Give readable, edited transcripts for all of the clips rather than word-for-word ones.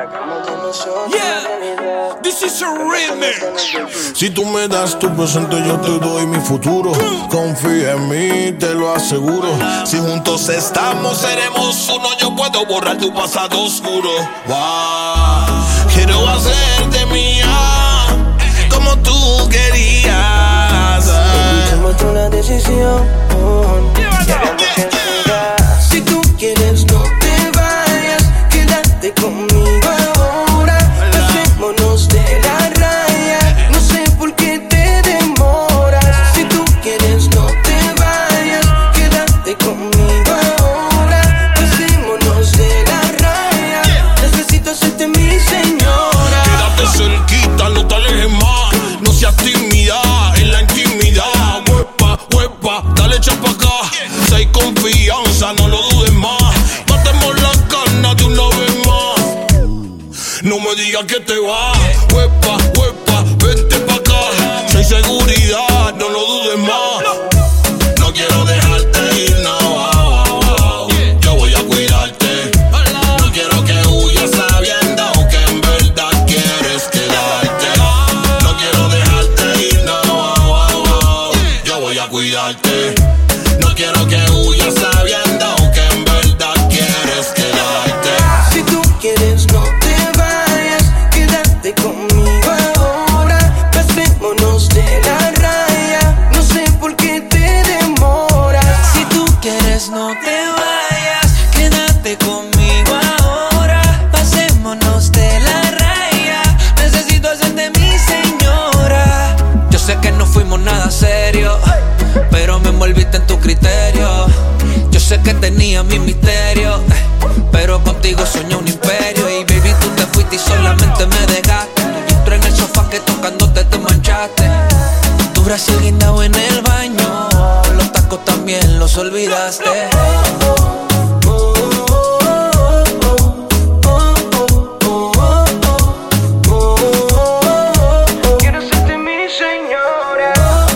Yeah, this is a remix. Si tú me das tu presente, yo te doy mi futuro. Confía en mí, te lo aseguro. Si juntos estamos, seremos uno. Yo puedo borrar tu pasado oscuro. Wow. Quiero hacerte mía, como tú querías. Escuchemos tú la decisión. Si tú quieres, no te vayas. Quédate conmigo ahora. Pasémonos de la raya. No sé por qué te demoras. Si tú quieres, no te vayas. Quédate conmigo ahora. Pasémonos de la raya. Necesito hacerte mi señora. Quédate cerquita, no te alejes más. No seas tímida en la intimidad. Huepa, huepa, dale chapa acá. Si hay confianza, no lo dudes más. Matemos las ganas de una vez más. No me digas que te vas. Huepa, huepa, vente pa' acá. Si hay seguridad, no lo dudes más. No quiero dejarte ir, no. Yo voy a cuidarte. No quiero que huyas sabiendo que en verdad quieres quedarte. No quiero dejarte ir, no. Yo voy a cuidarte. No quiero que huyas sabiendo que en verdad quieres quedarte. Si tú quieres, no te vayas. Quédate conmigo ahora. Pasémonos de la raya. No sé por qué te demoras. Si tú quieres, no te vayas. Quédate conmigo ahora. Pasémonos de la raya. Necesito hacerte mi señora. Yo sé que no fuimos nada serio, pero me envolviste en tu criterio. Yo sé que tenía mi misterio, pero contigo soñé un imperio. Y baby, tú te fuiste y solamente me dejaste. Yo entré en el sofá que tocándote te manchaste. Tu brazo guindado en el baño, los tacos también los olvidaste. Quiero serte mi señora.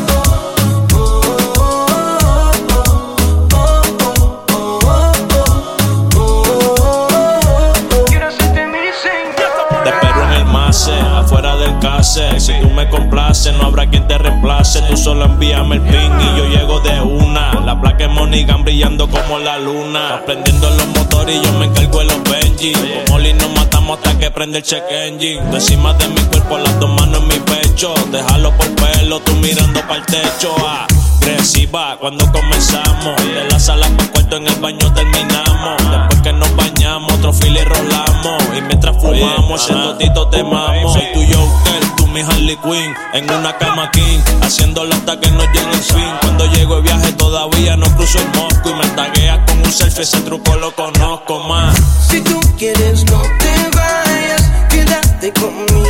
Quiero serte mi señora. Te espero en el mase, afuera del case. Si tú me complaces, no habrá quien te reemplace. Tú solo envíame el ping y yo llego de una. La placa es Monigan brillando como la luna. Vas prendiendo los motores y yo me encargo de los Benji. Con Molly nos matamos hasta que prende el check engine. Tú encima de mi cuerpo, las dos manos en mi pecho. Déjalo por pelo, tú mirando para el techo. Agresiva cuando comenzamos. De la sala para el cuarto, en el baño terminamos. Después que nos bañamos, otro fili rolamos. Y mientras fumamos, haciendo tito te mamo. Soy tu Joker, tú mi Harley Quinn. En una cama king, haciéndolo hasta que nos llegue el fin. Cuando llego de viaje todavía no cruzo el mosco. Y me tagueas con un selfie, ese truco lo conozco más. Si tú quieres, no te vayas. Quédate conmigo